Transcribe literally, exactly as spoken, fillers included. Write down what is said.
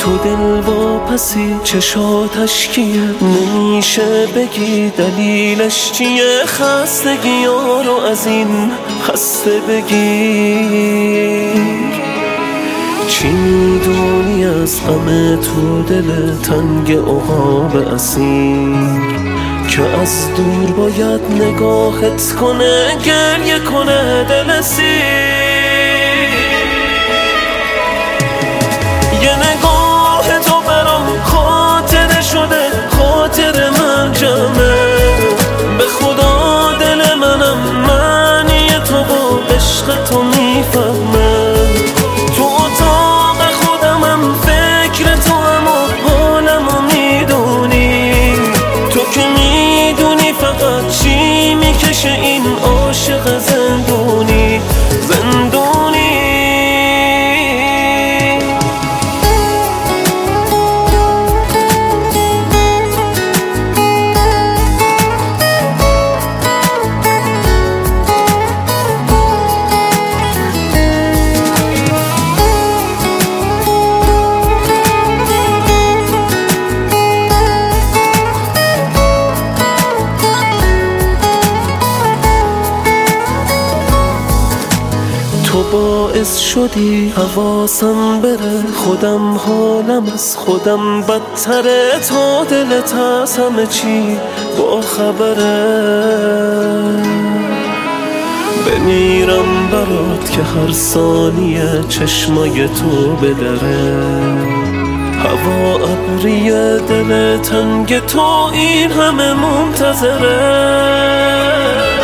تو دل واپسی چشاتش کیه؟ نمیشه بگی دلیلش چیه؟ خستگی ها رو از این خسته بگیر. چی میدونی از غم تو دل تنگ عقاب اسیر که از دور باید نگاهت کنه گریه کنه دل سیر. یه نگاه تو برام خاطره شده خاطر من جمعه، به خدا دل منم معنی تو و عشق تو میفهمه. تو اتاق خودمم فکر تو هم و حالمو میدونی، تو که میدونی فقط چی میکشه این عاشق زندونی زندونی. تو باعث شدی حواسم بره، خودم حالم از خودم بدتره. تا دلت از همه چی با خبره، بمیرم برات که هر ثانیه چشمای تو بدره. هوا ابریه دل تنگ تو این همه منتظره.